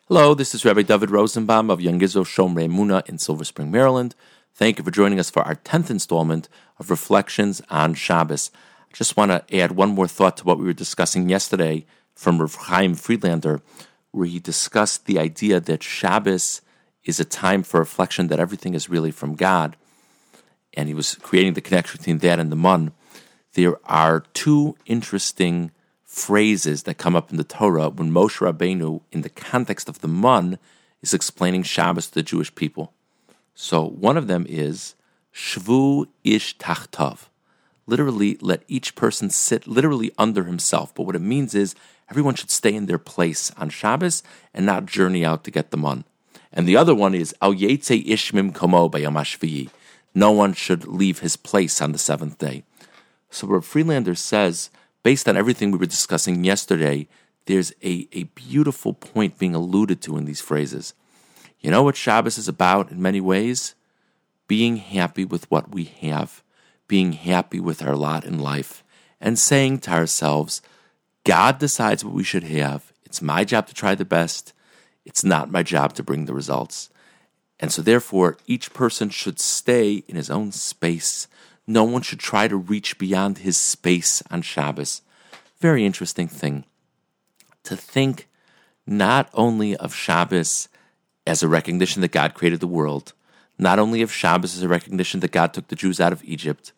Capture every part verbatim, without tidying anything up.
Hello, this is Rabbi David Rosenbaum of Youngizo Shomrei Emunah in Silver Spring, Maryland. Thank you for joining us for our tenth installment of Reflections on Shabbos. I just want to add one more thought to what we were discussing yesterday from Rav Chaim Friedlander, where he discussed the idea that Shabbos is a time for reflection, that everything is really from God. And he was creating the connection between that and the Mun. There are two interesting phrases that come up in the Torah when Moshe Rabbeinu, in the context of the Mun, is explaining Shabbos to the Jewish people. So one of them is Shvu ish tachtov. Literally, let each person sit literally under himself. But what it means is everyone should stay in their place on Shabbos and not journey out to get the Mun. And the other one is Al yetze ish mimkomo bayom hashviyi. No one should leave his place on the seventh day. So Rav Friedlander says, based on everything we were discussing yesterday, there's a, a beautiful point being alluded to in these phrases. You know what Shabbos is about in many ways? Being happy with what we have, being happy with our lot in life, and saying to ourselves, God decides what we should have. It's my job to try the best. It's not my job to bring the results. And so therefore, each person should stay in his own space. No one should try to reach beyond his space on Shabbos. Very interesting thing. To think not only of Shabbos as a recognition that God created the world, not only of Shabbos as a recognition that God took the Jews out of Egypt,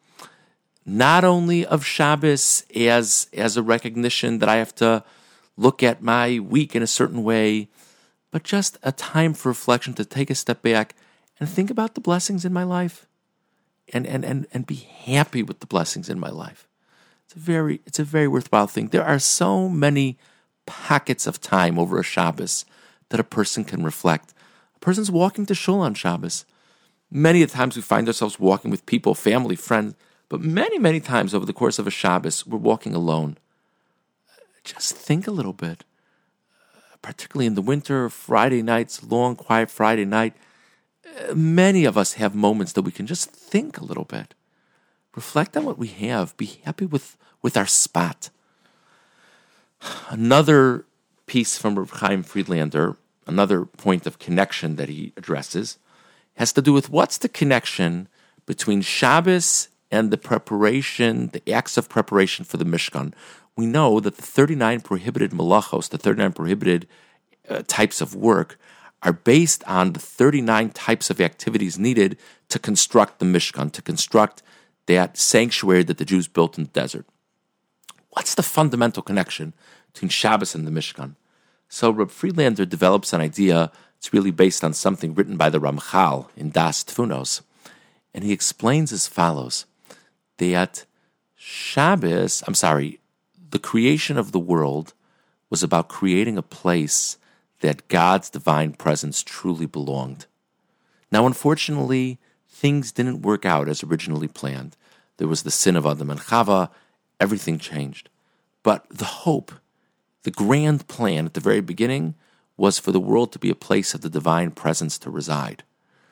not only of Shabbos as, as a recognition that I have to look at my week in a certain way, but just a time for reflection, to take a step back and think about the blessings in my life. And, and, and, and be happy with the blessings in my life. It's a very it's a very worthwhile thing. There are so many pockets of time over a Shabbos that a person can reflect. A person's walking to shul on Shabbos. Many of the times we find ourselves walking with people, family, friends, but many, many times over the course of a Shabbos, we're walking alone. Just think a little bit. Particularly in the winter, Friday nights, long, quiet Friday night, many of us have moments that we can just think a little bit. Reflect on what we have. Be happy with, with our spot. Another piece from Rav Chaim Friedlander, another point of connection that he addresses, has to do with what's the connection between Shabbos and the preparation, the acts of preparation for the Mishkan. We know that the thirty-nine prohibited malachos, the thirty-nine prohibited uh, types of work, are based on the thirty-nine types of activities needed to construct the Mishkan, to construct that sanctuary that the Jews built in the desert. What's the fundamental connection between Shabbos and the Mishkan? So Reb Friedlander develops an idea. It's really based on something written by the Ramchal in Das Tfunos. And he explains as follows, that Shabbos, I'm sorry, the creation of the world was about creating a place that God's divine presence truly belonged. Now, unfortunately, things didn't work out as originally planned. There was the sin of Adam and Chava. Everything changed. But the hope, the grand plan at the very beginning, was for the world to be a place of the divine presence to reside.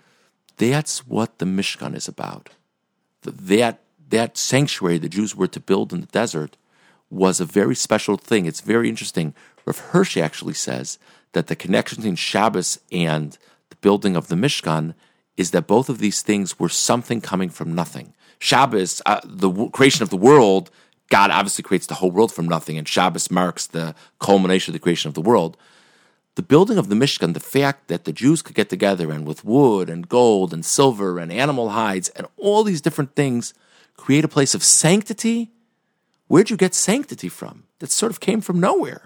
That's what the Mishkan is about. That, that sanctuary the Jews were to build in the desert was a very special thing. It's very interesting. Rav Hirsch actually says that the connection between Shabbos and the building of the Mishkan is that both of these things were something coming from nothing. Shabbos, uh, the w- creation of the world, God obviously creates the whole world from nothing, and Shabbos marks the culmination of the creation of the world. The building of the Mishkan, the fact that the Jews could get together and with wood and gold and silver and animal hides and all these different things create a place of sanctity. Where'd you get sanctity from? That sort of came from nowhere.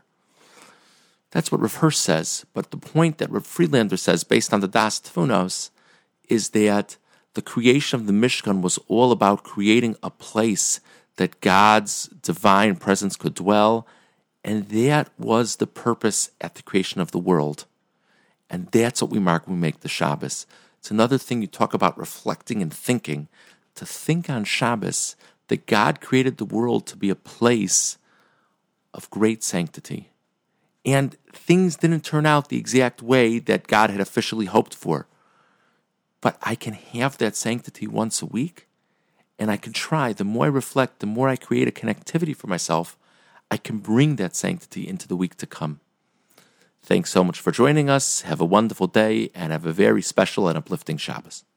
That's what Rav Hirsch says, but the point that Rav Friedlander says, based on the Das Tfunos, is that the creation of the Mishkan was all about creating a place that God's divine presence could dwell, and that was the purpose at the creation of the world. And that's what we mark when we make the Shabbos. It's another thing you talk about reflecting and thinking, to think on Shabbos that God created the world to be a place of great sanctity. And things didn't turn out the exact way that God had officially hoped for. But I can have that sanctity once a week, and I can try. The more I reflect, the more I create a connectivity for myself, I can bring that sanctity into the week to come. Thanks so much for joining us. Have a wonderful day and have a very special and uplifting Shabbos.